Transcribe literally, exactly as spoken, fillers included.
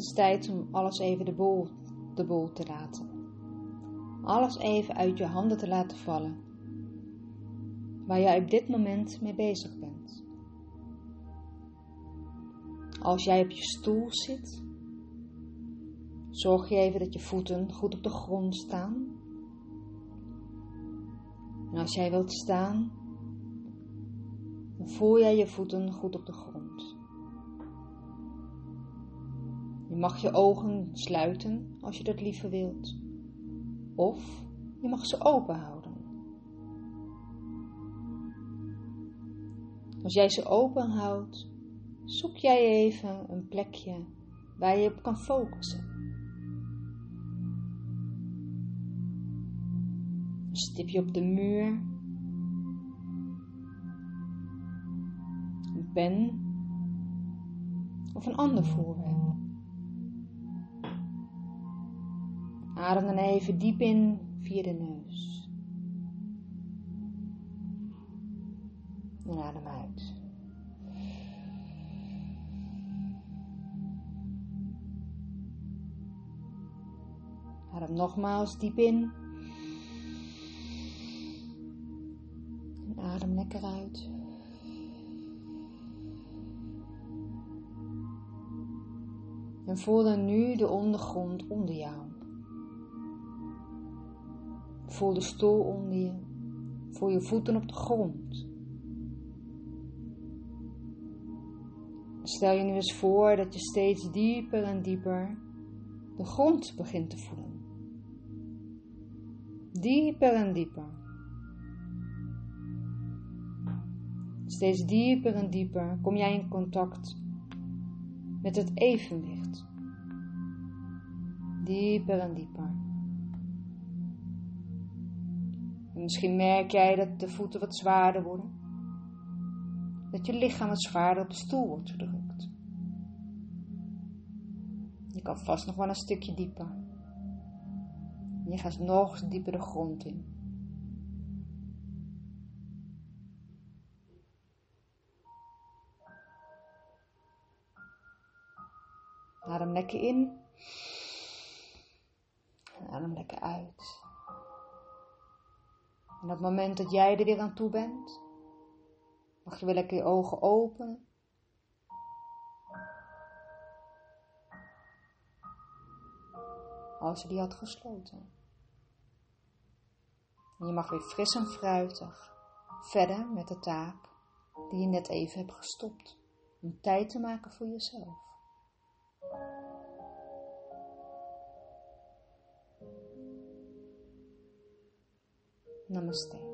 is tijd om alles even de bol, de bol te laten. Alles even uit je handen te laten vallen. Waar jij op dit moment mee bezig bent. Als jij op je stoel zit, zorg je even dat je voeten goed op de grond staan. En als jij wilt staan, dan voel jij je voeten goed op de grond. Je mag je ogen sluiten als je dat liever wilt. Of je mag ze open houden. Als jij ze open houdt, zoek jij even een plekje waar je op kan focussen. Een stipje op de muur. Een pen. Of een ander voorwerp. Adem dan even diep in via de neus. En adem uit. Adem nogmaals diep in. En adem lekker uit. En voel dan nu de ondergrond onder jou. Voel de stoel onder je. Voel je voeten op de grond. Stel je nu eens voor dat je steeds dieper en dieper de grond begint te voelen. Dieper en dieper. Steeds dieper en dieper kom jij in contact met het evenwicht. Dieper en dieper. En misschien merk jij dat de voeten wat zwaarder worden. Dat je lichaam wat zwaarder op de stoel wordt gedrukt. Je kan vast nog wel een stukje dieper. En je gaat nog dieper de grond in. Adem lekker in. En adem lekker uit. En op het moment dat jij er weer aan toe bent, mag je weer lekker je ogen openen. Als je die had gesloten. En je mag weer fris en fruitig verder met de taak die je net even hebt gestopt. Om tijd te maken voor jezelf. Namaste.